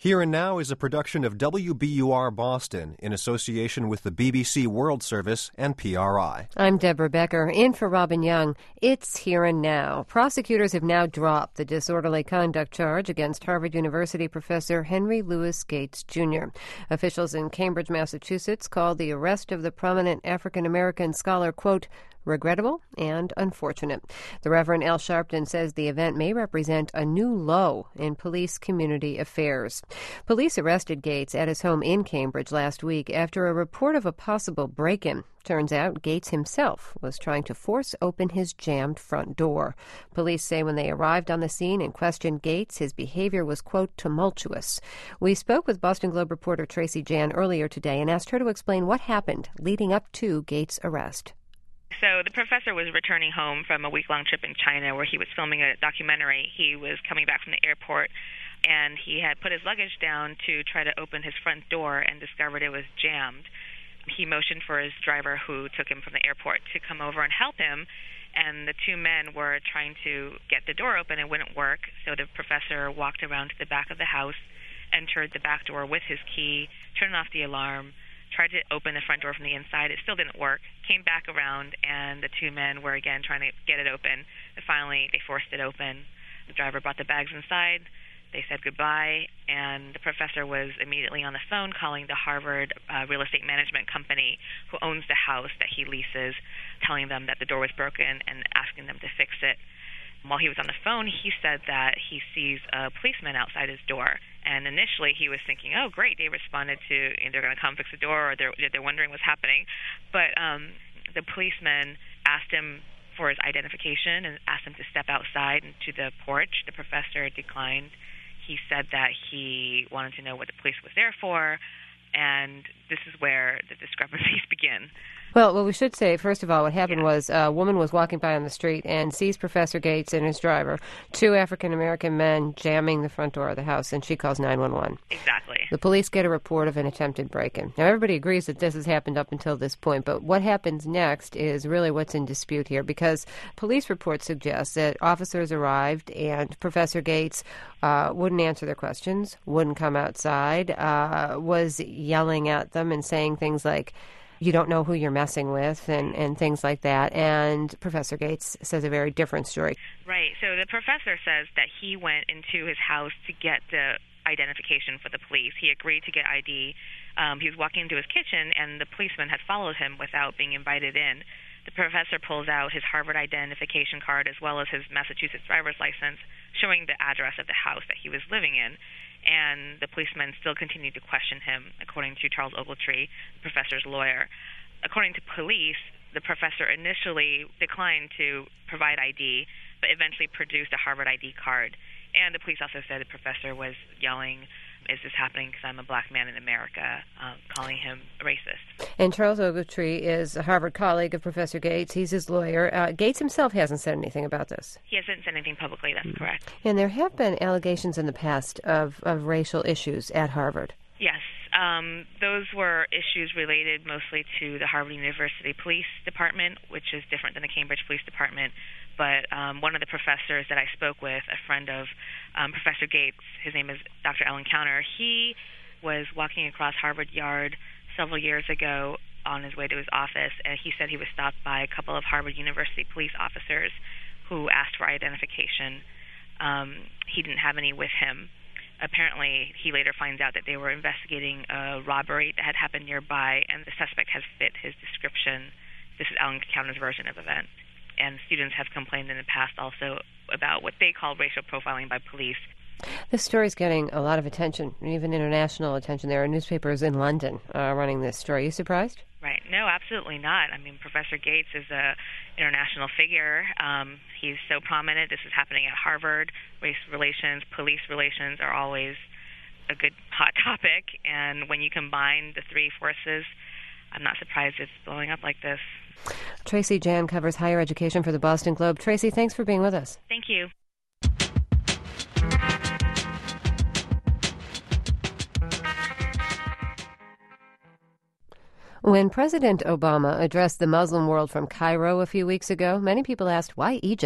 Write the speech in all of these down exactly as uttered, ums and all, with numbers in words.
Here and Now is a production of W B U R Boston in association with the B B C World Service and P R I. I'm Deborah Becker, in for Robin Young. It's Here and Now. Prosecutors have now dropped the disorderly conduct charge against Harvard University professor Henry Louis Gates, Junior Officials in Cambridge, Massachusetts, called the arrest of the prominent African-American scholar, quote, regrettable and unfortunate. The Reverend Al Sharpton says the event may represent a new low in police community affairs. Police arrested Gates at his home in Cambridge last week after a report of a possible break-in. Turns out Gates himself was trying to force open his jammed front door. Police say when they arrived on the scene and questioned Gates, his behavior was, quote, tumultuous. We spoke with Boston Globe reporter Tracy Jan earlier today and asked her to explain what happened leading up to Gates' arrest. So the professor was returning home from a week-long trip in China where he was filming a documentary. He was coming back from the airport, and he had put his luggage down to try to open his front door and discovered it was jammed. He motioned for his driver, who took him from the airport, to come over and help him, and the two men were trying to get the door open. It wouldn't work, so the professor walked around to the back of the house, entered the back door with his key, turned off the alarm, tried to open the front door from the inside. It still didn't work. Came back around, and the two men were again trying to get it open. And finally, they forced it open. The driver brought the bags inside. They said goodbye, and the professor was immediately on the phone calling the Harvard uh, real estate management company who owns the house that he leases, telling them that the door was broken and asking them to fix it. While he was on the phone, he said that he sees a policeman outside his door. And initially he was thinking, oh, great, they responded to, you know, they're going to come fix the door, or they're, they're wondering what's happening. But um, the policeman asked him for his identification and asked him to step outside into the porch. The professor declined. He said that he wanted to know what the police was there for, and this is where the discrepancies begin. Well, what we should say, first of all, what happened yeah. was a woman was walking by on the street and sees Professor Gates and his driver, two African-American men, jamming the front door of the house, and she calls nine one one. Exactly. The police get a report of an attempted break-in. Now, everybody agrees that this has happened up until this point, but what happens next is really what's in dispute here, because police reports suggest that officers arrived and Professor Gates uh, wouldn't answer their questions, wouldn't come outside, uh, was yelling at them and saying things like, you don't know who you're messing with, and, and things like that. And Professor Gates says a very different story. Right. So the professor says that he went into his house to get the identification for the police. He agreed to get I D. Um, he was walking into his kitchen, and the policeman had followed him without being invited in. The professor pulls out his Harvard identification card as well as his Massachusetts driver's license, showing the address of the house that he was living in. And the policeman still continued to question him, according to Charles Ogletree, the professor's lawyer. According to police, the professor initially declined to provide I D, but eventually produced a Harvard I D card. And the police also said the professor was yelling, is this happening because I'm a black man in America, um, calling him a racist. And Charles Ogletree is a Harvard colleague of Professor Gates. He's his lawyer. Uh, Gates himself hasn't said anything about this. He hasn't said anything publicly, that's mm. correct. And there have been allegations in the past of, of racial issues at Harvard. Yes. Um, those were issues related mostly to the Harvard University Police Department, which is different than the Cambridge Police Department. But um, one of the professors that I spoke with, a friend of um, Professor Gates, his name is Doctor Alan Counter, he was walking across Harvard Yard several years ago on his way to his office, and he said he was stopped by a couple of Harvard University police officers who asked for identification. Um, he didn't have any with him. Apparently, he later finds out that they were investigating a robbery that had happened nearby, and the suspect has fit his description. This is Alan Counter's version of events. And students have complained in the past also about what they call racial profiling by police. This story's getting a lot of attention, even international attention. There are newspapers in London uh, running this story. Are you surprised? Right. No, absolutely not. I mean, Professor Gates is a international figure. Um, he's so prominent. This is happening at Harvard. Race relations, police relations are always a good hot topic. And when you combine the three forces, I'm not surprised it's blowing up like this. Tracy Jan covers higher education for the Boston Globe. Tracy, thanks for being with us. Thank you. When President Obama addressed the Muslim world from Cairo a few weeks ago, many people asked, why Egypt?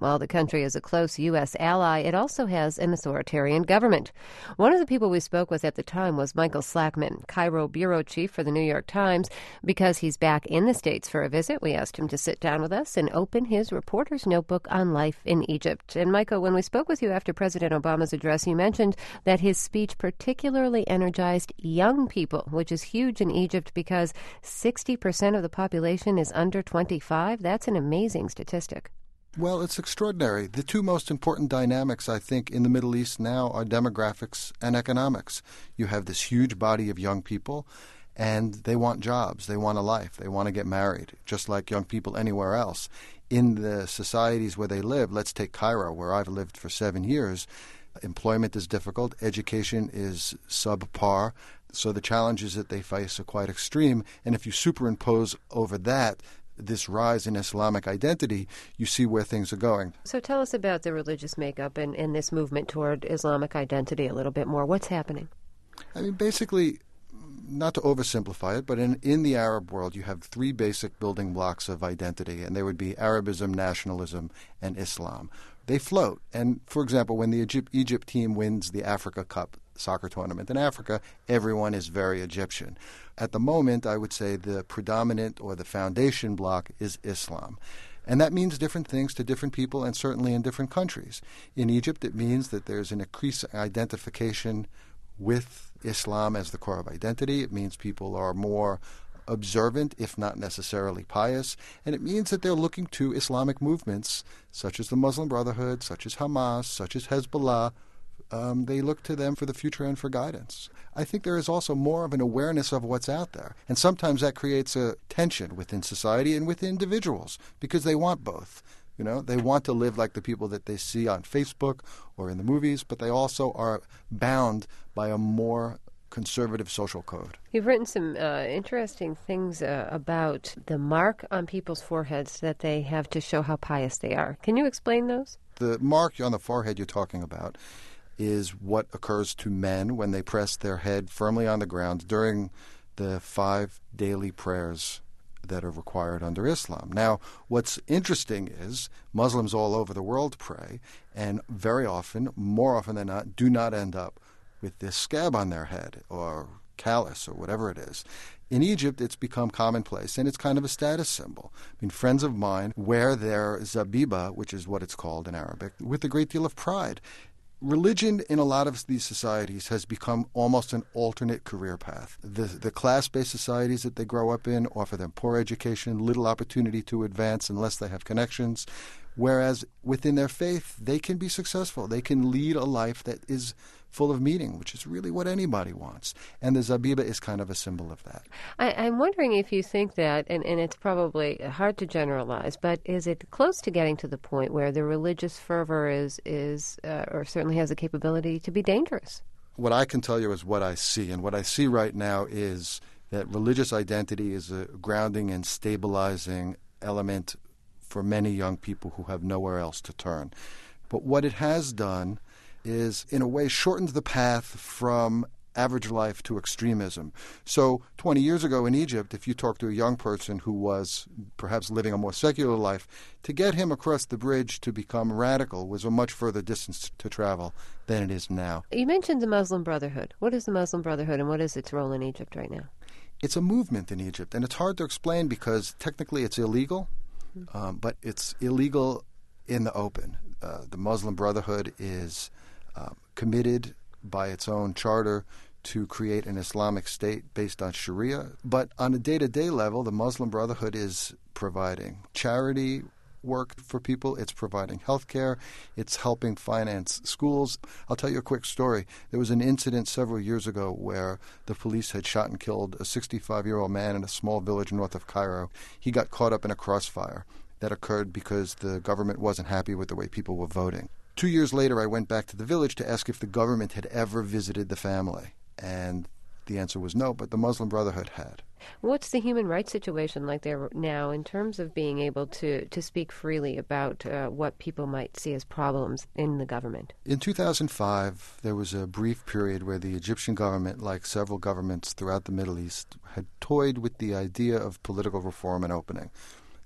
While the country is a close U S ally, it also has an authoritarian government. One of the people we spoke with at the time was Michael Slackman, Cairo bureau chief for the New York Times. Because he's back in the States for a visit, we asked him to sit down with us and open his reporter's notebook on life in Egypt. And Michael, when we spoke with you after President Obama's address, you mentioned that his speech particularly energized young people, which is huge in Egypt because sixty percent of the population is under twenty-five. That's an amazing statistic. Well, it's extraordinary. The two most important dynamics, I think, in the Middle East now are demographics and economics. You have this huge body of young people, and they want jobs. They want a life. They want to get married, just like young people anywhere else. In the societies where they live, let's take Cairo, where I've lived for seven years, employment is difficult, education is subpar, so the challenges that they face are quite extreme. And if you superimpose over that this rise in Islamic identity, you see where things are going. So tell us about the religious makeup and, and this movement toward Islamic identity a little bit more. What's happening? I mean, basically, not to oversimplify it, but in, in the Arab world, you have three basic building blocks of identity, and they would be Arabism, nationalism, and Islam. They float. And, for example, when the Egypt, Egypt team wins the Africa Cup soccer tournament in Africa, everyone is very Egyptian. At the moment, I would say the predominant or the foundation block is Islam. And that means different things to different people and certainly in different countries. In Egypt, it means that there's an increased identification with Islam as the core of identity. It means people are more observant, if not necessarily pious. And it means that they're looking to Islamic movements such as the Muslim Brotherhood, such as Hamas, such as Hezbollah. Um, they look to them for the future and for guidance. I think there is also more of an awareness of what's out there. And sometimes that creates a tension within society and with individuals because they want both. You know, they want to live like the people that they see on Facebook or in the movies, but they also are bound by a more conservative social code. You've written some uh, interesting things uh, about the mark on people's foreheads that they have to show how pious they are. Can you explain those? The mark on the forehead you're talking about is what occurs to men when they press their head firmly on the ground during the five daily prayers that are required under Islam. Now, what's interesting is Muslims all over the world pray, and very often, more often than not, do not end up with this scab on their head or callus or whatever it is. In Egypt, it's become commonplace, and it's kind of a status symbol. I mean, friends of mine wear their zabiba, which is what it's called in Arabic, with a great deal of pride. Religion in a lot of these societies has become almost an alternate career path. The, the class-based societies that they grow up in offer them poor education, little opportunity to advance unless they have connections, whereas within their faith, they can be successful. They can lead a life that is full of meaning, which is really what anybody wants. And the zabiba is kind of a symbol of that. I, I'm wondering if you think that, and, and it's probably hard to generalize, but is it close to getting to the point where the religious fervor is, is uh, or certainly has the capability to be dangerous? What I can tell you is what I see. And what I see right now is that religious identity is a grounding and stabilizing element for many young people who have nowhere else to turn. But what it has done is, in a way, shortened the path from average life to extremism. So twenty years ago in Egypt, if you talk to a young person who was perhaps living a more secular life, to get him across the bridge to become radical was a much further distance to travel than it is now. You mentioned the Muslim Brotherhood. What is the Muslim Brotherhood, and what is its role in Egypt right now? It's a movement in Egypt, and it's hard to explain because technically it's illegal, mm-hmm. um, but it's illegal in the open. Uh, the Muslim Brotherhood is Um, committed by its own charter to create an Islamic state based on Sharia. But on a day-to-day level, the Muslim Brotherhood is providing charity work for people. It's providing health care. It's helping finance schools. I'll tell you a quick story. There was an incident several years ago where the police had shot and killed a sixty-five-year-old man in a small village north of Cairo. He got caught up in a crossfire that occurred because the government wasn't happy with the way people were voting. Two years later, I went back to the village to ask if the government had ever visited the family. And the answer was no, but the Muslim Brotherhood had. What's the human rights situation like there now in terms of being able to, to speak freely about uh, what people might see as problems in the government? In two thousand five, there was a brief period where the Egyptian government, like several governments throughout the Middle East, had toyed with the idea of political reform and opening.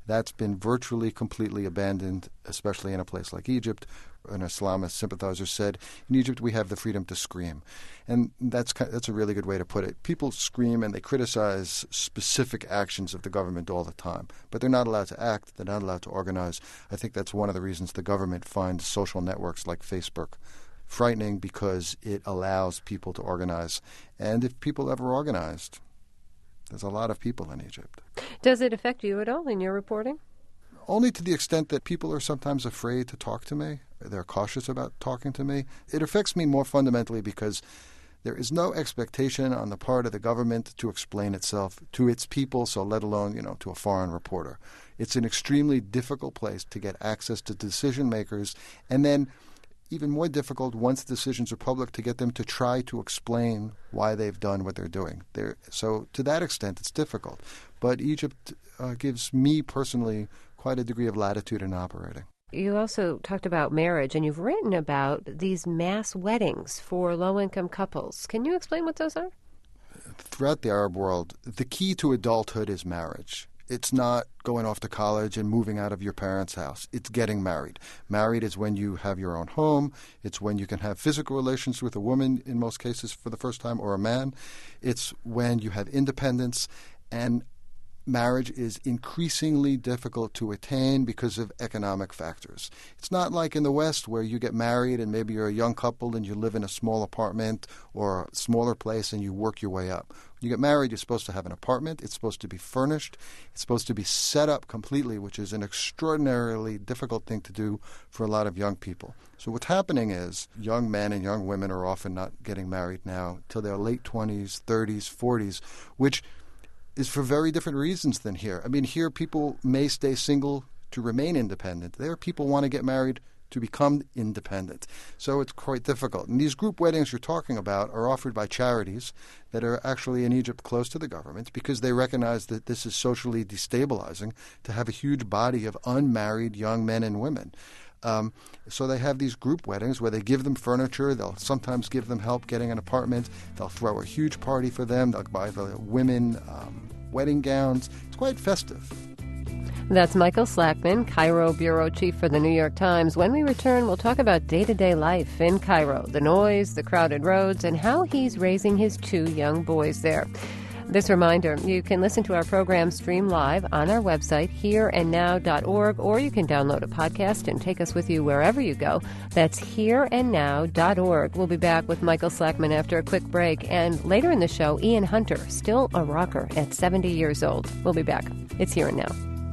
That's been virtually completely abandoned, especially in a place like Egypt. An Islamist sympathizer said, in Egypt we have the freedom to scream. And that's that's a really good way to put it. People scream and they criticize specific actions of the government all the time, but they're not allowed to act, they're not allowed to organize. I think that's one of the reasons the government finds social networks like Facebook frightening, because it allows people to organize. And if people ever organized, there's a lot of people in Egypt. Does it affect you at all in your reporting? Only to the extent that people are sometimes afraid to talk to me. They're cautious about talking to me. It affects me more fundamentally because there is no expectation on the part of the government to explain itself to its people, so let alone, you know, to a foreign reporter. It's an extremely difficult place to get access to decision makers, and then even more difficult once decisions are public to get them to try to explain why they've done what they're doing. They're, so to that extent, it's difficult. But Egypt uh, gives me personally quite a degree of latitude in operating. You also talked about marriage, and you've written about these mass weddings for low-income couples. Can you explain what those are? Throughout the Arab world, the key to adulthood is marriage. It's not going off to college and moving out of your parents' house. It's getting married. Married is when you have your own home. It's when you can have physical relations with a woman, in most cases for the first time, or a man. It's when you have independence. And marriage is increasingly difficult to attain because of economic factors. It's not like in the West where you get married and maybe you're a young couple and you live in a small apartment or a smaller place and you work your way up. When you get married, you're supposed to have an apartment. It's supposed to be furnished. It's supposed to be set up completely, which is an extraordinarily difficult thing to do for a lot of young people. So what's happening is young men and young women are often not getting married now till their late twenties, thirties, forties, which is for very different reasons than here. I mean, here people may stay single to remain independent. There people want to get married to become independent. So it's quite difficult. And these group weddings you're talking about are offered by charities that are actually in Egypt close to the government because they recognize that this is socially destabilizing to have a huge body of unmarried young men and women. Um, so they have these group weddings where they give them furniture. They'll sometimes give them help getting an apartment. They'll throw a huge party for them. They'll buy the women um, wedding gowns. It's quite festive. That's Michael Slackman, Cairo bureau chief for the New York Times. When we return, we'll talk about day-to-day life in Cairo, the noise, the crowded roads, and how he's raising his two young boys there. This reminder, you can listen to our program stream live on our website, here and now dot org, or you can download a podcast and take us with you wherever you go. That's here and now dot org. We'll be back with Michael Slackman after a quick break. And later in the show, Ian Hunter, still a rocker at seventy years old. We'll be back. It's Here and Now.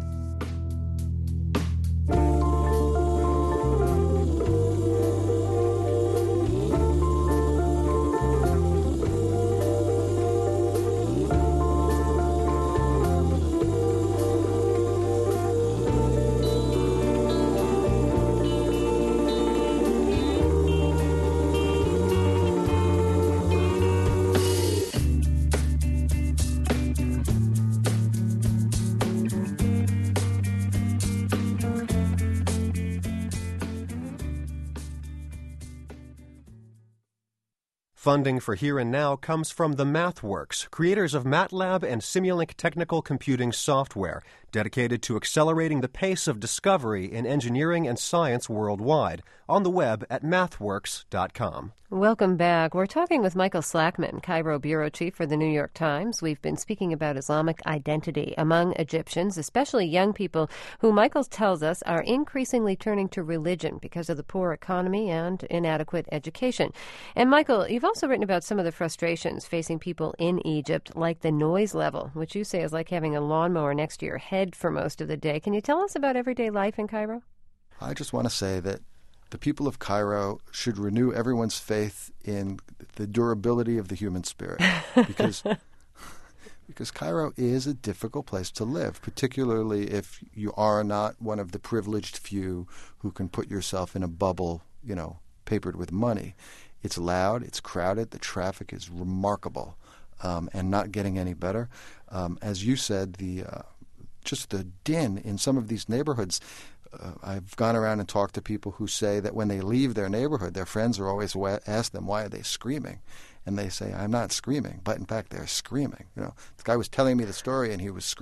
Funding for Here and Now comes from the MathWorks, creators of MATLAB and Simulink technical computing software, dedicated to accelerating the pace of discovery in engineering and science worldwide, on the web at mathworks dot com. Welcome back. We're talking with Michael Slackman, Cairo bureau chief for the New York Times. We've been speaking about Islamic identity among Egyptians, especially young people who Michael tells us are increasingly turning to religion because of the poor economy and inadequate education. And Michael, you've also written about some of the frustrations facing people in Egypt, like the noise level, which you say is like having a lawnmower next to your head for most of the day. Can you tell us about everyday life in Cairo? I just want to say that the people of Cairo should renew everyone's faith in the durability of the human spirit, because because Cairo is a difficult place to live, particularly if you are not one of the privileged few who can put yourself in a bubble, you know, papered with money. It's loud, it's crowded, the traffic is remarkable, um, and not getting any better. Um, as you said, the uh, just the din in some of these neighborhoods. Uh, I've gone around and talked to people who say that when they leave their neighborhood, their friends are always wa- ask them, why are they screaming? And they say, I'm not screaming. But in fact, they're screaming. You know, the guy was telling me the story and he was screaming.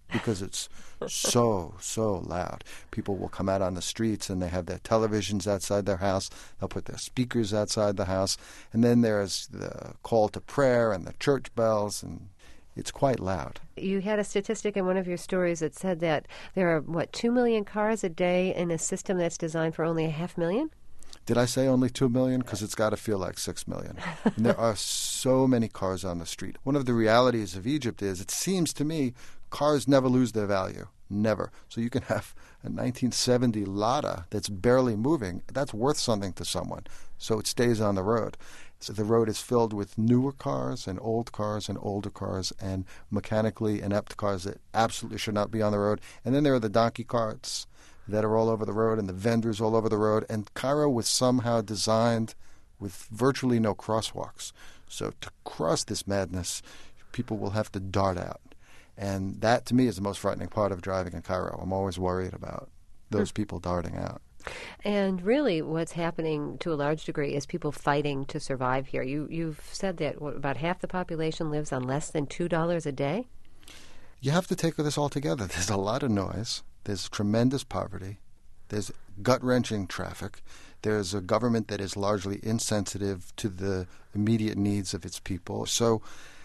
because it's so, so loud. People will come out on the streets and they have their televisions outside their house. They'll put their speakers outside the house. And then there's the call to prayer and the church bells, and it's quite loud. You had a statistic in one of your stories that said that there are, what, two million cars a day in a system that's designed for only a half million? Did I say only two million? Because it's got to feel like six million. And there are so many cars on the street. One of the realities of Egypt is, it seems to me, cars never lose their value. Never. So you can have a nineteen seventy Lada that's barely moving. That's worth something to someone. So it stays on the road. So the road is filled with newer cars and old cars and older cars and mechanically inept cars that absolutely should not be on the road. And then there are the donkey carts that are all over the road and the vendors all over the road. And Cairo was somehow designed with virtually no crosswalks. So to cross this madness, people will have to dart out. And that, to me, is the most frightening part of driving in Cairo. I'm always worried about those people darting out. And really what's happening to a large degree is people fighting to survive here. You, you've said that what, about half the population lives on less than two dollars a day? You have to take this all together. There's a lot of noise. There's tremendous poverty. There's gut-wrenching traffic. There's a government that is largely insensitive to the immediate needs of its people. So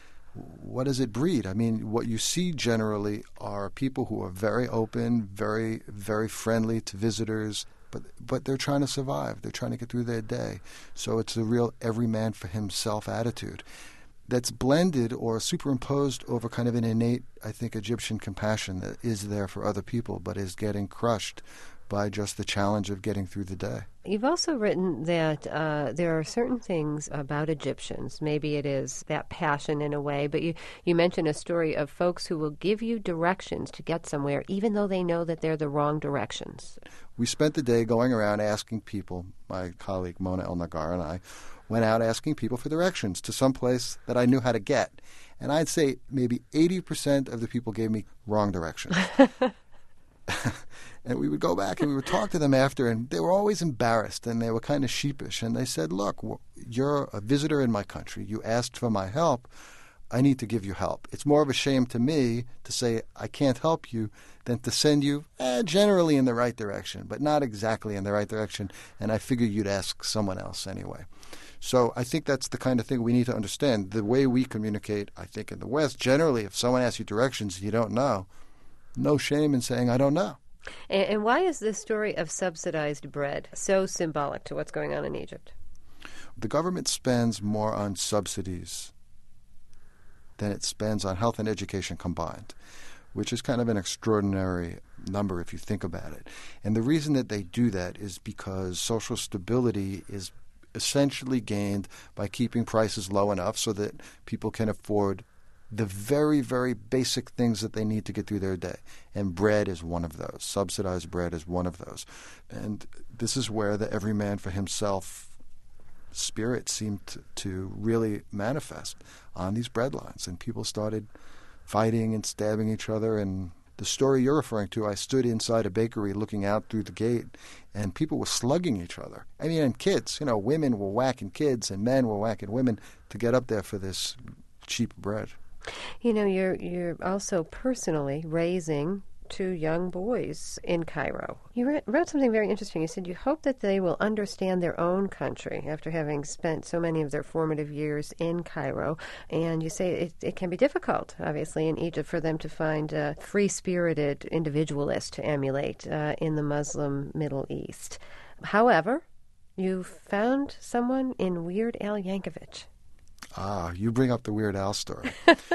what does it breed? I mean, what you see generally are people who are very open, very, very friendly to visitors, but but they're trying to survive. They're trying to get through their day. So it's a real every man for himself attitude that's blended or superimposed over kind of an innate, I think, Egyptian compassion that is there for other people but is getting crushed by just the challenge of getting through the day. You've also written that uh, there are certain things about Egyptians. Maybe it is that passion in a way, but you, you mentioned a story of folks who will give you directions to get somewhere, even though they know that they're the wrong directions. We spent the day going around asking people. My colleague Mona El Nagar and I went out asking people for directions to some place that I knew how to get. And I'd say maybe eighty percent of the people gave me wrong directions. And we would go back and we would talk to them after, and they were always embarrassed and they were kind of sheepish. And they said, look, you're a visitor in my country. You asked for my help. I need to give you help. It's more of a shame to me to say I can't help you than to send you eh, generally in the right direction, but not exactly in the right direction. And I figure you'd ask someone else anyway. So I think that's the kind of thing we need to understand. The way we communicate, I think, in the West, generally, if someone asks you directions you don't know, no shame in saying I don't know. And, and why is this story of subsidized bread so symbolic to what's going on in Egypt? The government spends more on subsidies than it spends on health and education combined, which is kind of an extraordinary number if you think about it. And the reason that they do that is because social stability is essentially gained by keeping prices low enough so that people can afford the very, very basic things that they need to get through their day. And bread is one of those. Subsidized bread is one of those. And this is where the every man for himself spirit seemed to, to really manifest on these bread lines. And people started fighting and stabbing each other. And the story you're referring to, I stood inside a bakery looking out through the gate, and people were slugging each other. I mean, and kids, you know, women were whacking kids and men were whacking women to get up there for this cheap bread. You know, you're you're also personally raising two young boys in Cairo. You wrote, wrote something very interesting. You said you hope that they will understand their own country after having spent so many of their formative years in Cairo. And you say it, it can be difficult, obviously, in Egypt for them to find a free-spirited individualist to emulate uh, in the Muslim Middle East. However, you found someone in Weird Al Yankovic. Ah, you bring up the Weird Al story.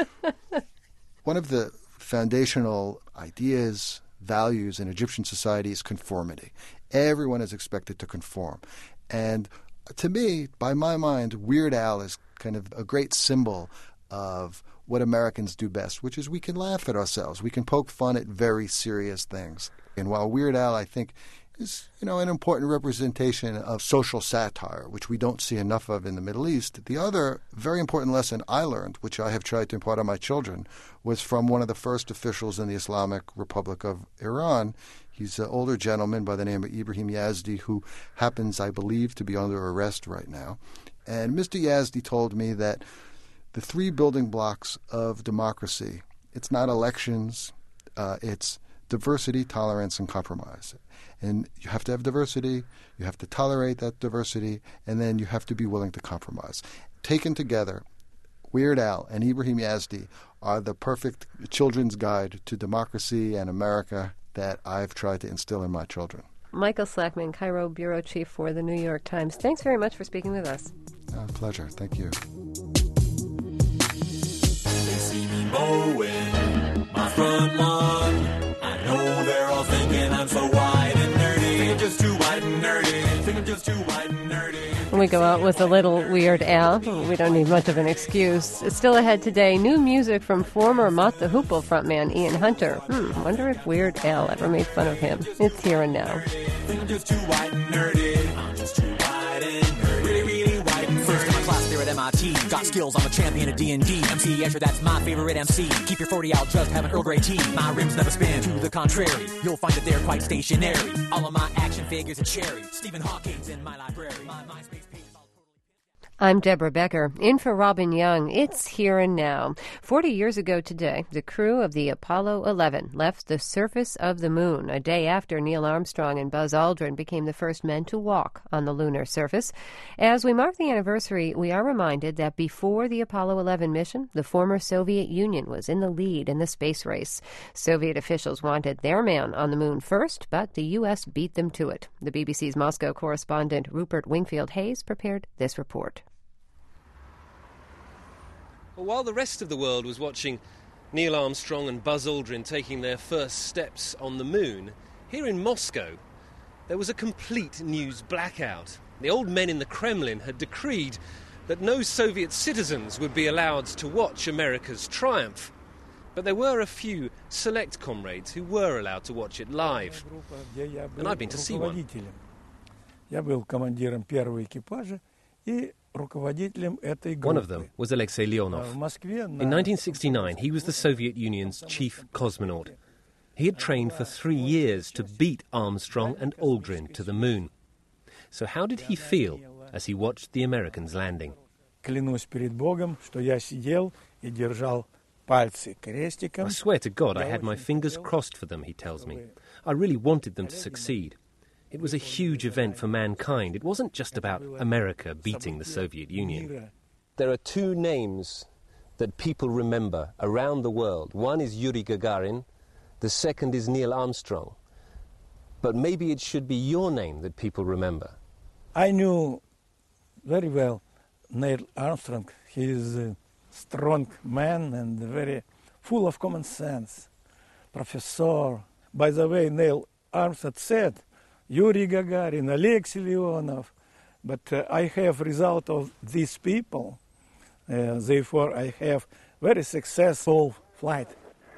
One of the foundational ideas, values in Egyptian society is conformity. Everyone is expected to conform. And to me, by my mind, Weird Al is kind of a great symbol of what Americans do best, which is we can laugh at ourselves. We can poke fun at very serious things. And while Weird Al, I think, is, you know, an important representation of social satire, which we don't see enough of in the Middle East. The other very important lesson I learned, which I have tried to impart on my children, was from one of the first officials in the Islamic Republic of Iran. He's an older gentleman by the name of Ibrahim Yazdi, who happens, I believe, to be under arrest right now. And Mister Yazdi told me that the three building blocks of democracy, it's not elections, uh, it's diversity, tolerance, and compromise. And you have to have diversity, you have to tolerate that diversity, and then you have to be willing to compromise. Taken together, Weird Al and Ibrahim Yazdi are the perfect children's guide to democracy and America that I've tried to instill in my children. Michael Slackman, Cairo bureau chief for the New York Times. Thanks very much for speaking with us. Uh, pleasure. Thank you. They see me mowing my front lawn. I know they're all thinking I'm so white and nerdy. Think I'm just too white and nerdy. Think I'm just too white and nerdy. We go out with a little Weird Al. We don't need much of an excuse. Still ahead today, new music from former Mott the Hoople frontman Ian Hunter. Hmm, wonder if Weird Al ever made fun of him. It's Here and Now. Think I'm just too white and nerdy. I'm just too white and nerdy. Really, really white and nerdy. First in my class there at M I T. Got skills, I'm a champion of D and D. M C Escher, that's my favorite M C. Keep your forty out, just have an Earl Grey tea. My rims never spin, to the contrary. You'll find that they're quite stationary. All of my action figures are cherry. Stephen Hawking's in my library. My MySpace page is all totally... I'm Deborah Becker, in for Robin Young. It's Here and Now. Forty years ago today, the crew of the Apollo eleven left the surface of the moon, a day after Neil Armstrong and Buzz Aldrin became the first men to walk on the lunar surface. As we mark the anniversary, we are reminded that before the Apollo eleven mission, the former Soviet Union was in the lead in the space race. Soviet officials wanted their man on the moon first, but the U S beat them to it. The B B C's Moscow correspondent Rupert Wingfield Hayes prepared this report. Well, while the rest of the world was watching Neil Armstrong and Buzz Aldrin taking their first steps on the moon, here in Moscow, there was a complete news blackout. The old men in the Kremlin had decreed that no Soviet citizens would be allowed to watch America's triumph. But there were a few select comrades who were allowed to watch it live. And I've been to see one. Я был командиром первого экипажа и One of them was Alexei Leonov. In nineteen sixty-nine, he was the Soviet Union's chief cosmonaut. He had trained for three years to beat Armstrong and Aldrin to the moon. So how did he feel as he watched the Americans landing? Клянусь перед Богом, что я сидел и держал пальцы крестиком. I swear to God I had my fingers crossed for them, he tells me. I really wanted them to succeed. It was a huge event for mankind. It wasn't just about America beating the Soviet Union. There are two names that people remember around the world. One is Yuri Gagarin, the second is Neil Armstrong. But maybe it should be your name that people remember. I knew very well Neil Armstrong. He is a strong man and very full of common sense. Professor. By the way, Neil Armstrong said, Yuri Gagarin, Alexei Leonov, but uh, I have result of these people, uh, therefore I have very successful flight.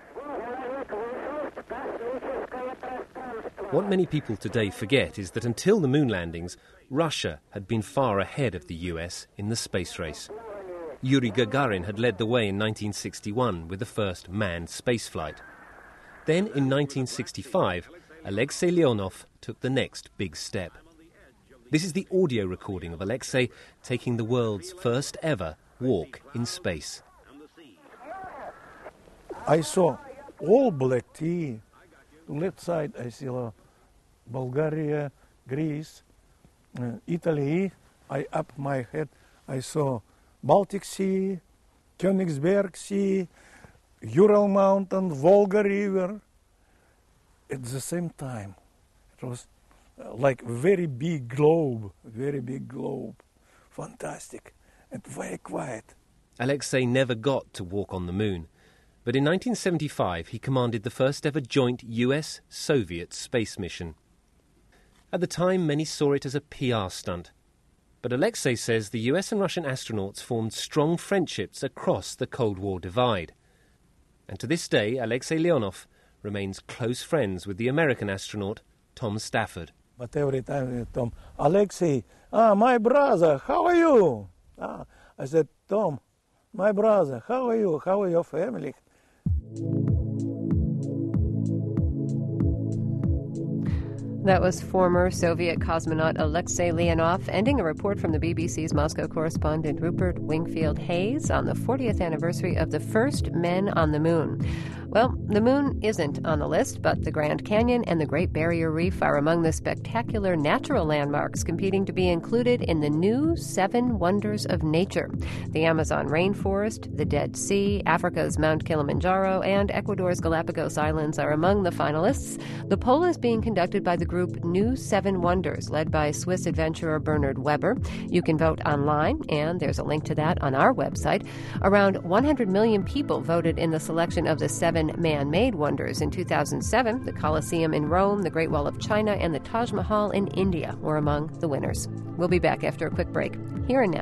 What many people today forget is that until the moon landings, Russia had been far ahead of the U S in the space race. Yuri Gagarin had led the way in nineteen sixty-one with the first manned spaceflight. Then in nineteen sixty-five, Alexei Leonov took the next big step. This is the audio recording of Alexei taking the world's first ever walk in space. I saw all black tea. Left side I saw Bulgaria, Greece, uh, Italy. I up my head I saw Baltic Sea, Königsberg Sea, Ural Mountain, Volga River. At the same time, it was like a very big globe, very big globe. Fantastic and very quiet. Alexei never got to walk on the moon, but in nineteen seventy-five he commanded the first ever joint U S Soviet space mission. At the time, many saw it as a P R stunt. But Alexei says the U S and Russian astronauts formed strong friendships across the Cold War divide. And to this day, Alexei Leonov remains close friends with the American astronaut Tom Stafford. But every time Tom, Alexei, ah, my brother, how are you? Ah, I said, Tom, my brother, how are you? How are your family? That was former Soviet cosmonaut Alexei Leonov, ending a report from the B B C's Moscow correspondent Rupert Wingfield Hayes on the fortieth anniversary of the first men on the moon. Well, the moon isn't on the list, but the Grand Canyon and the Great Barrier Reef are among the spectacular natural landmarks competing to be included in the new Seven Wonders of Nature. The Amazon rainforest, the Dead Sea, Africa's Mount Kilimanjaro, and Ecuador's Galapagos Islands are among the finalists. The poll is being conducted by the group New Seven Wonders, led by Swiss adventurer Bernard Weber. You can vote online, and there's a link to that on our website. Around one hundred million people voted in the selection of the seven man-made wonders. In two thousand seven, the Colosseum in Rome, the Great Wall of China, and the Taj Mahal in India were among the winners. We'll be back after a quick break. Here and Now.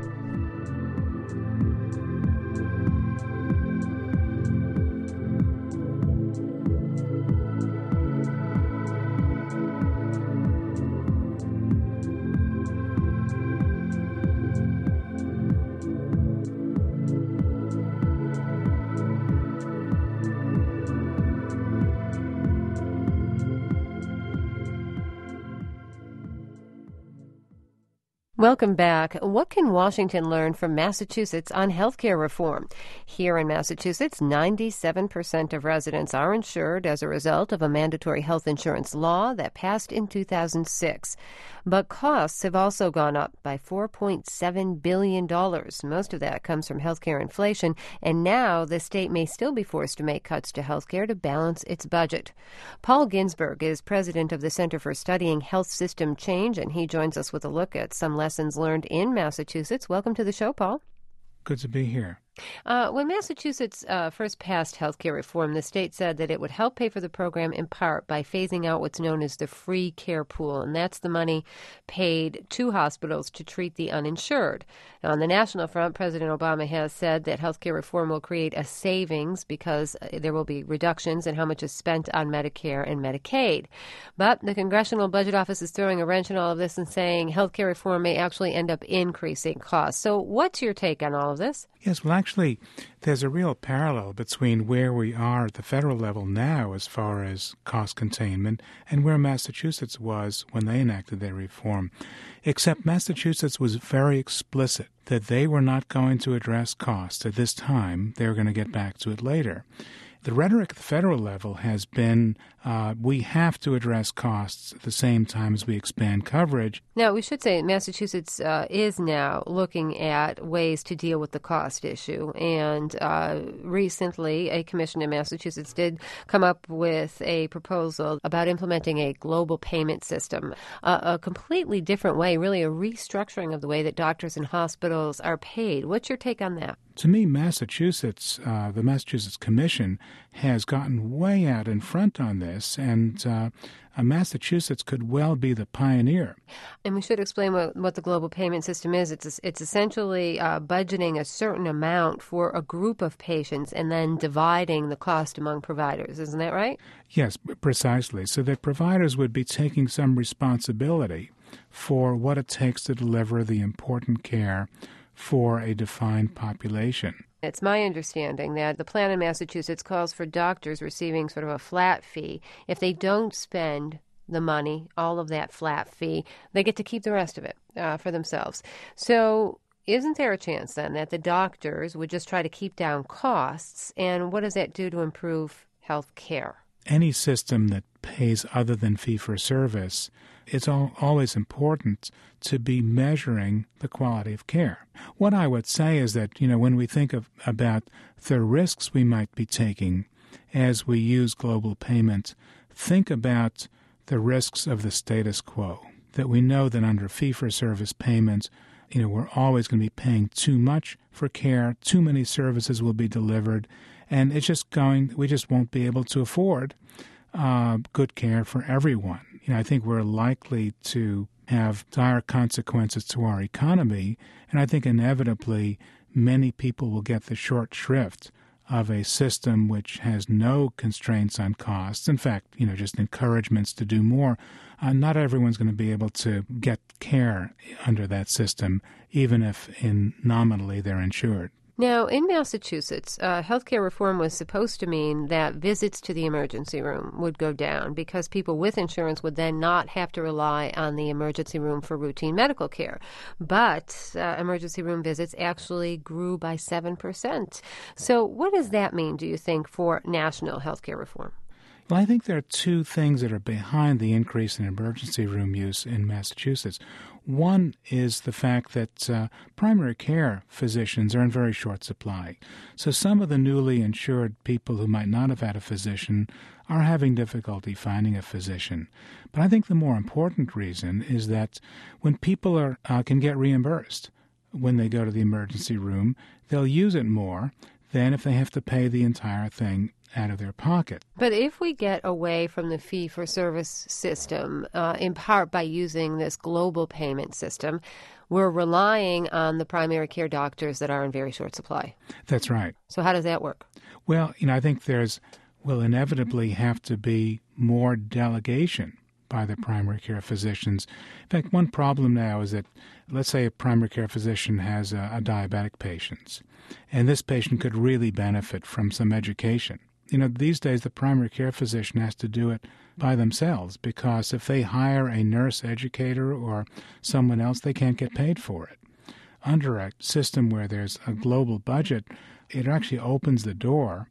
Welcome back. What can Washington learn from Massachusetts on healthcare reform? Here in Massachusetts, ninety-seven percent of residents are insured as a result of a mandatory health insurance law that passed in two thousand six. But costs have also gone up by four point seven billion dollars. Most of that comes from healthcare inflation, and now the state may still be forced to make cuts to healthcare to balance its budget. Paul Ginsberg is president of the Center for Studying Health System Change, and he joins us with a look at some lessons learned in Massachusetts. Welcome to the show, Paul. Good to be here. Uh, when Massachusetts uh, first passed health care reform, the state said that it would help pay for the program in part by phasing out what's known as the free care pool, and that's the money paid to hospitals to treat the uninsured. Now, on the national front, President Obama has said that health care reform will create a savings because there will be reductions in how much is spent on Medicare and Medicaid. But the Congressional Budget Office is throwing a wrench in all of this and saying health care reform may actually end up increasing costs. So what's your take on all of this? Yes, well, actually, there's a real parallel between where we are at the federal level now as far as cost containment and where Massachusetts was when they enacted their reform. Except Massachusetts was very explicit that they were not going to address costs at this time. They were going to get back to it later. The rhetoric at the federal level has been uh, we have to address costs at the same time as we expand coverage. Now, we should say Massachusetts uh, is now looking at ways to deal with the cost issue. And uh, recently, a commission in Massachusetts did come up with a proposal about implementing a global payment system, uh, a completely different way, really a restructuring of the way that doctors and hospitals are paid. What's your take on that? To me, Massachusetts, uh, the Massachusetts Commission has gotten way out in front on this, and uh, uh, Massachusetts could well be the pioneer. And we should explain what, what the global payment system is. It's it's essentially uh, budgeting a certain amount for a group of patients and then dividing the cost among providers. Isn't that right? Yes, precisely. So that providers would be taking some responsibility for what it takes to deliver the important care for a defined population. It's my understanding that the plan in Massachusetts calls for doctors receiving sort of a flat fee. If they don't spend the money, all of that flat fee, they get to keep the rest of it uh, for themselves. So isn't there a chance then that the doctors would just try to keep down costs? And what does that do to improve health care? Any system that pays other than fee-for-service, it's all, always important to be measuring the quality of care. What I would say is that, you know, when we think of about the risks we might be taking as we use global payment, think about the risks of the status quo, that we know that under fee-for-service payments, you know, we're always going to be paying too much for care, too many services will be delivered, and it's just going, we just won't be able to afford uh, good care for everyone. You know, I think we're likely to have dire consequences to our economy, and I think inevitably many people will get the short shrift of a system which has no constraints on costs. In fact, you know, just encouragements to do more. Uh, not everyone's going to be able to get care under that system, even if in nominally they're insured. Now, in Massachusetts, uh, healthcare reform was supposed to mean that visits to the emergency room would go down because people with insurance would then not have to rely on the emergency room for routine medical care. But uh, emergency room visits actually grew by seven percent. So what does that mean, do you think, for national healthcare reform? Well, I think there are two things that are behind the increase in emergency room use in Massachusetts. One is the fact that uh, primary care physicians are in very short supply. So some of the newly insured people who might not have had a physician are having difficulty finding a physician. But I think the more important reason is that when people are uh, can get reimbursed when they go to the emergency room, they'll use it more than if they have to pay the entire thing out of their pocket. But if we get away from the fee-for-service system, uh, in part by using this global payment system, we're relying on the primary care doctors that are in very short supply. That's right. So how does that work? Well, you know, I think there's will inevitably have to be more delegation by the primary care physicians. In fact, one problem now is that, let's say a primary care physician has a, a diabetic patient, and this patient could really benefit from some education. You know, these days the primary care physician has to do it by themselves because if they hire a nurse educator or someone else, they can't get paid for it. Under a system where there's a global budget, it actually opens the door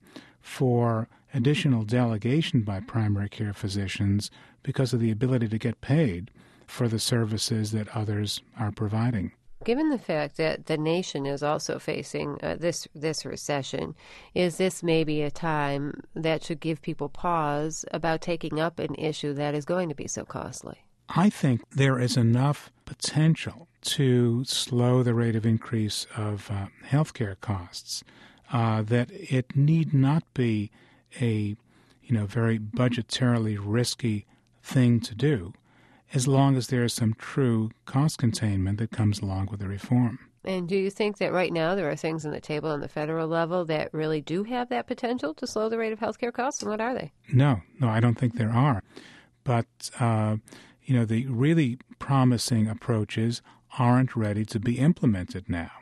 for additional delegation by primary care physicians because of the ability to get paid for the services that others are providing. Given the fact that the nation is also facing uh, this this recession, is this maybe a time that should give people pause about taking up an issue that is going to be so costly? I think there is enough potential to slow the rate of increase of uh, healthcare costs uh, that it need not be a you know very budgetarily risky thing to do, as long as there is some true cost containment that comes along with the reform. And do you think that right now there are things on the table on the federal level that really do have that potential to slow the rate of healthcare costs, and what are they? No, no, I don't think there are. But, uh, you know, the really promising approaches aren't ready to be implemented now.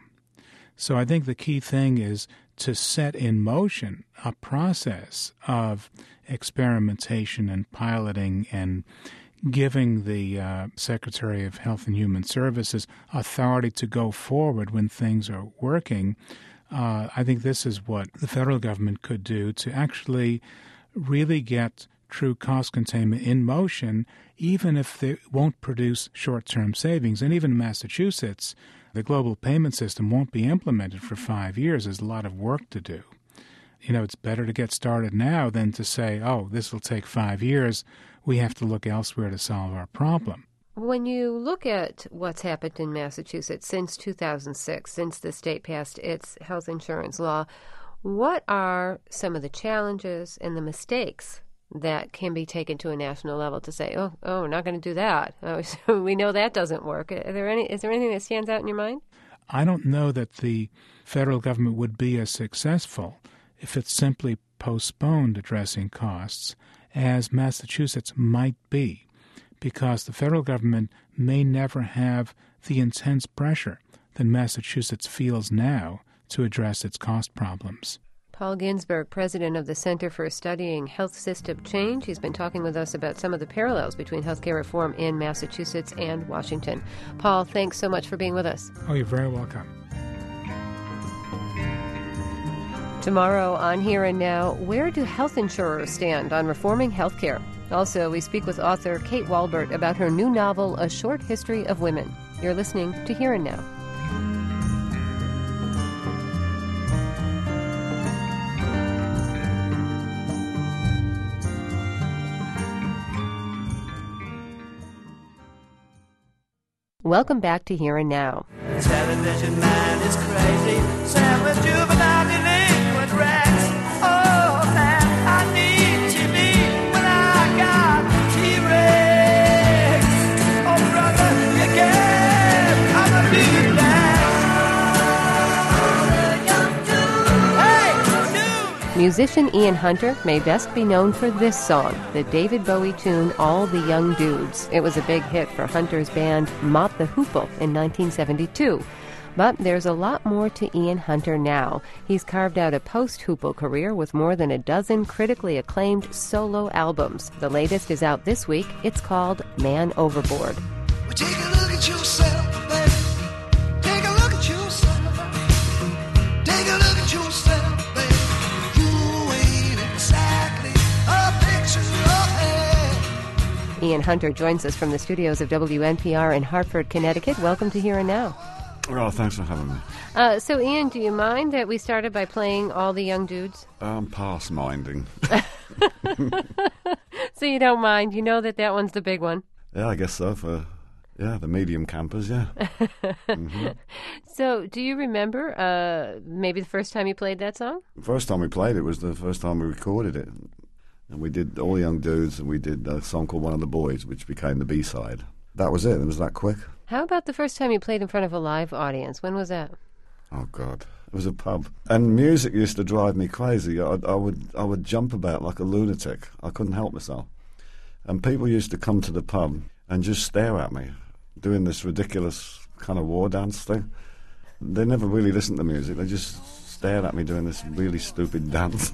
So I think the key thing is to set in motion a process of experimentation and piloting and giving the uh, Secretary of Health and Human Services authority to go forward when things are working. Uh, I think this is what the federal government could do to actually really get true cost containment in motion, even if they won't produce short-term savings. And even in Massachusetts, the global payment system won't be implemented for five years. There's a lot of work to do. You know, it's better to get started now than to say, oh, this will take five years. We have to look elsewhere to solve our problem. When you look at what's happened in Massachusetts since two thousand six, since the state passed its health insurance law, what are some of the challenges and the mistakes that can be taken to a national level to say, oh, oh, we're not going to do that. Oh, so we know that doesn't work. Are there any, is there anything that stands out in your mind? I don't know that the federal government would be as successful if it simply postponed addressing costs as Massachusetts might be, because the federal government may never have the intense pressure that Massachusetts feels now to address its cost problems. Paul Ginsberg, president of the Center for Studying Health System Change. He's been talking with us about some of the parallels between healthcare reform in Massachusetts and Washington. Paul, thanks so much for being with us. Oh, you're very welcome. Tomorrow on Here and Now, where do health insurers stand on reforming healthcare? Also, we speak with author Kate Walbert about her new novel, A Short History of Women. You're listening to Here and Now. Welcome back to Here and Now. Television man is crazy, Sam with juvenile delinquent rags. Oh man, I need T V when I got T-Rex. Oh brother, you can't, I'm a big bag. Hey, dude! Musician Ian Hunter may best be known for this song, the David Bowie tune All the Young Dudes. It was a big hit for Hunter's band Mott the Hoople in nineteen seventy-two. But there's a lot more to Ian Hunter now. He's carved out a post-Hoople career with more than a dozen critically acclaimed solo albums. The latest is out this week. It's called Man Overboard. Well, take a look at yourself, baby. Take a look at yourself. Take a look at yourself, baby. You ain't exactly a picture of hell. Ian Hunter joins us from the studios of W N P R in Hartford, Connecticut. Welcome to Here and Now. Well, thanks for having me. Uh, so, Ian, do you mind that we started by playing All the Young Dudes? I'm past minding. So you don't mind. You know that that one's the big one. Yeah, I guess so. For yeah, the medium campers, yeah. mm-hmm. So, do you remember uh, maybe the first time you played that song? The first time we played it was the first time we recorded it. And we did All the Young Dudes, and we did a song called One of the Boys, which became the B-side. That was it. It was that quick. How about the first time you played in front of a live audience? When was that? Oh, God. It was a pub. And music used to drive me crazy. I, I would I would jump about like a lunatic. I couldn't help myself. And people used to come to the pub and just stare at me, doing this ridiculous kind of war dance thing. They never really listened to music. They just stared at me doing this really stupid dance.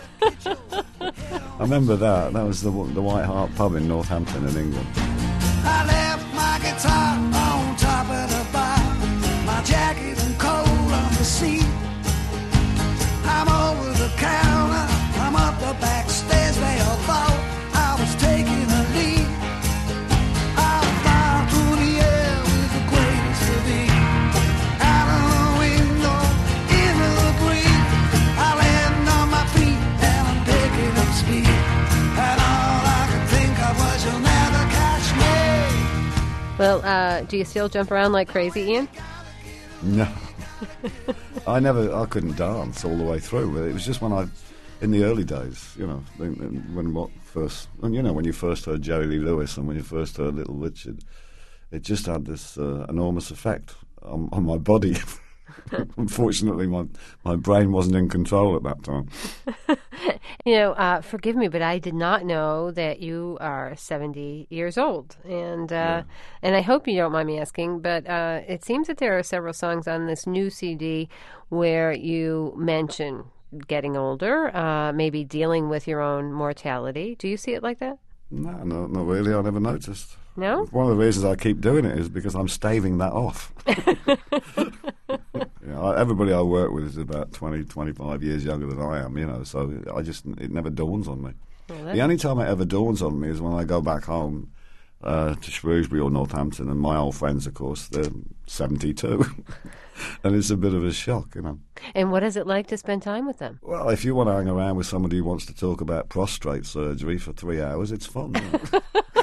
I remember that. That was the, the White Hart pub in Northampton in England. I left my guitar on top of the bar, my jacket and coat on the seat. I'm over the counter, I'm up the back stairs. They all thought I was taking a lead. I fly through the air with the greatest of ease. Out of the window, into the breeze. I land on my feet and I'm picking up speed. And all I could think of was you'll never catch me. Well, uh, do you still jump around like crazy, Ian? No. I never, I couldn't dance all the way through. But it was just when I, in the early days, you know, when, when what first, and you know, when you first heard Jerry Lee Lewis and when you first heard Little Richard, it just had this uh, enormous effect on, on my body. Unfortunately, my my brain wasn't in control at that time. You know, uh, forgive me, but I did not know that you are seventy years old. And uh, yeah. and I hope you don't mind me asking, but uh, it seems that there are several songs on this new C D where you mention getting older, uh, maybe dealing with your own mortality. Do you see it like that? No, no, not really. I never noticed. No? One of the reasons I keep doing it is because I'm staving that off. You know, everybody I work with is about twenty, twenty-five years younger than I am, you know, so I just, it never dawns on me. Well, the only time it ever dawns on me is when I go back home uh, to Shrewsbury or Northampton, and my old friends, of course, they're seventy-two. And it's a bit of a shock, you know. And what is it like to spend time with them? Well, if you want to hang around with somebody who wants to talk about prostate surgery for three hours, it's fun. You know?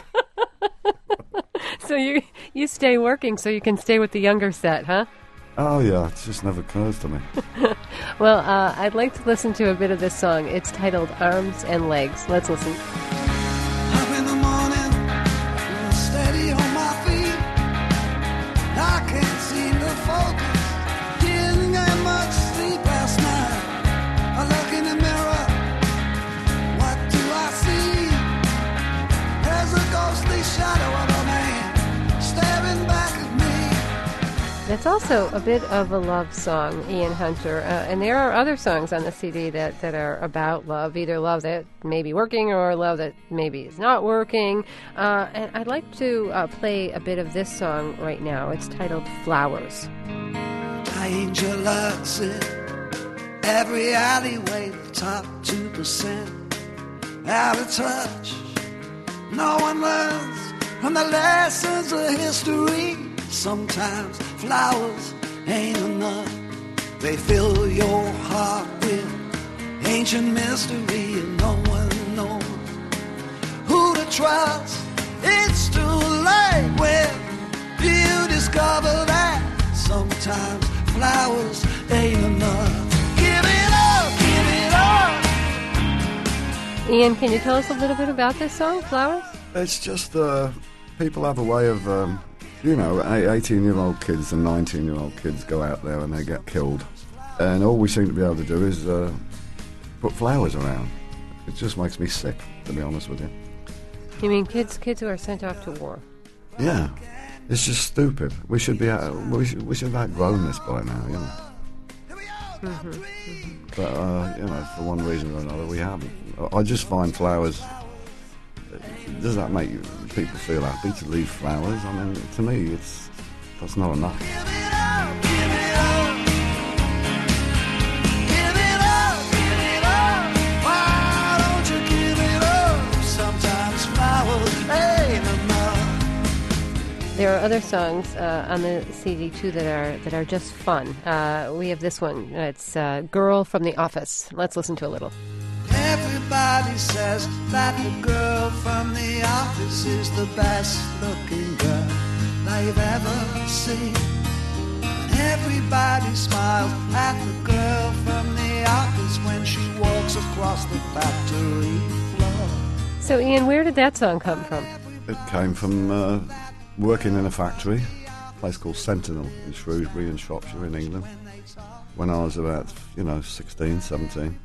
So you you stay working so you can stay with the younger set, huh? Oh, yeah, it just never occurs to me. Well, uh, I'd like to listen to a bit of this song. It's titled Arms and Legs. Let's listen. Up in the morning, steady on my feet. I can't seem to focus. Didn't get much sleep last night. I look in the mirror. What do I see? There's a ghostly shadow of a man staring back at me. That's also a bit of a love song, Ian Hunter. Uh, and there are other songs on the C D that, that are about love, either love that may be working or love that maybe is not working. Uh, and I'd like to uh, play a bit of this song right now. It's titled Flowers. I angel loves it. Every alleyway, the top two percent. Out of touch. No one learns from the lessons of history. Sometimes flowers ain't enough. They fill your heart with ancient mystery, and no one knows who to trust. It's too late when you discover that sometimes flowers ain't enough. Give it up, give it up. Ian, can you tell us a little bit about this song, Flowers? It's just uh, people have a way of... Um, You know, eighteen-year-old kids and nineteen-year-old kids go out there and they get killed. And all we seem to be able to do is uh, put flowers around. It just makes me sick, to be honest with you. You mean kids kids who are sent off to war? Yeah. It's just stupid. We should be out, we should, we should have outgrown this by now, you know. Mm-hmm. Mm-hmm. But uh, you know, for one reason or another, we haven't. I just find flowers. Does that make people feel happy to leave flowers? I mean, to me, it's that's not enough. There are other songs uh, on the C D too that are that are just fun. Uh, we have this one. It's uh, "Girl from the Office." Let's listen to a little. Everybody says that the girl from the office is the best looking girl they've ever seen. Everybody smiles at the girl from the office when she walks across the factory floor. So, Ian, where did that song come from? It came from uh, working in a factory, a place called Sentinel in Shrewsbury in Shropshire in England, when I was about, you know, sixteen, seventeen.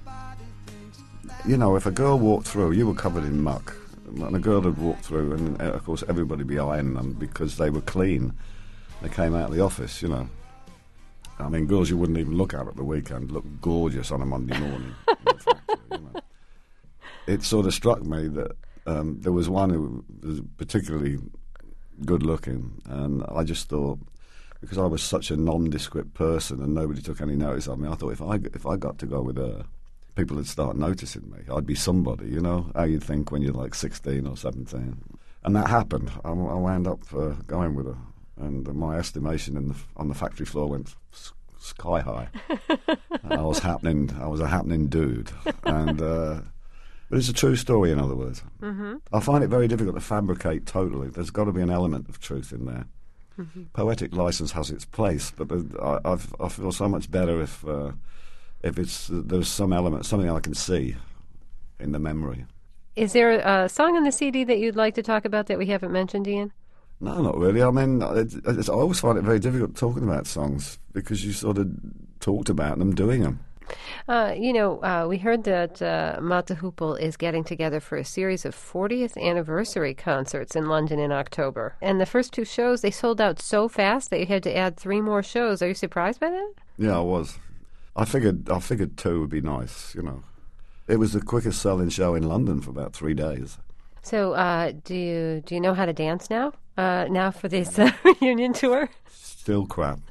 You know, if a girl walked through, you were covered in muck, and a girl had walked through, and of course everybody would be eyeing them because they were clean. They came out of the office, you know. I mean, girls you wouldn't even look at at the weekend look gorgeous on a Monday morning in the factory, you know. It sort of struck me that um, there was one who was particularly good looking, and I just thought, because I was such a nondescript person and nobody took any notice of me, I thought if I if I got to go with her, people would start noticing me. I'd be somebody, you know, how you'd think when you're like sixteen or seventeen. And that happened. I, I wound up uh, going with her, and my estimation in the, on the factory floor went sky high. I was happening. I was a happening dude, and. Uh, But it's a true story, in other words. Mm-hmm. I find it very difficult to fabricate totally. There's got to be an element of truth in there. Mm-hmm. Poetic license has its place, but I, I've, I feel so much better if uh, if it's there's some element, something I can see in the memory. Is there a song on the C D that you'd like to talk about that we haven't mentioned, Ian? No, not really. I mean, it, it's, I always find it very difficult talking about songs because you sort of talked about them doing them. Uh, you know, uh, we heard that uh, Mott the Hoople is getting together for a series of fortieth anniversary concerts in London in October. And the first two shows, they sold out so fast that you had to add three more shows. Are you surprised by that? Yeah, I was. I figured I figured two would be nice, you know. It was the quickest selling show in London for about three days. So uh, do you do you know how to dance now? Uh, now for this uh, reunion tour? Still crap.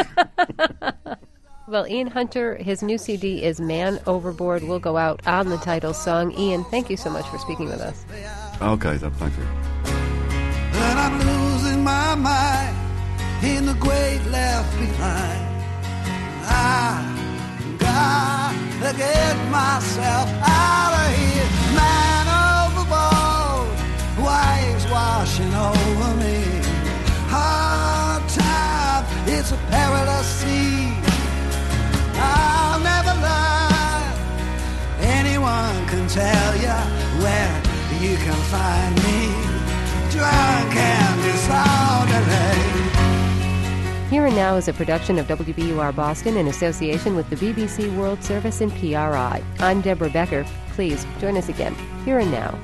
Well, Ian Hunter, his new C D is Man Overboard. Will go out on the title song. Ian, thank you so much for speaking with us. Okay, then, thank you. And I'm losing my mind in the great left behind. I gotta get myself out of here. Man overboard, waves washing over me. Hard time, it's a perilous sea. I'll never lie. Anyone can tell you where you can find me. Drunk and disorderly. Here and Now is a production of W B U R Boston in association with the B B C World Service and P R I. I'm Deborah Becker. Please join us again. Here and Now.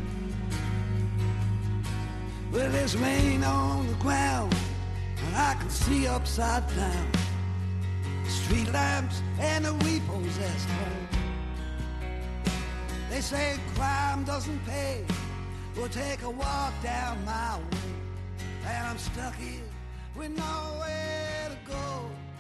Well, there's rain on the ground, and I can see upside down. Street lamps and a repossessed home. They say crime doesn't pay. We'll take a walk down my way. And I'm stuck here with nowhere to go.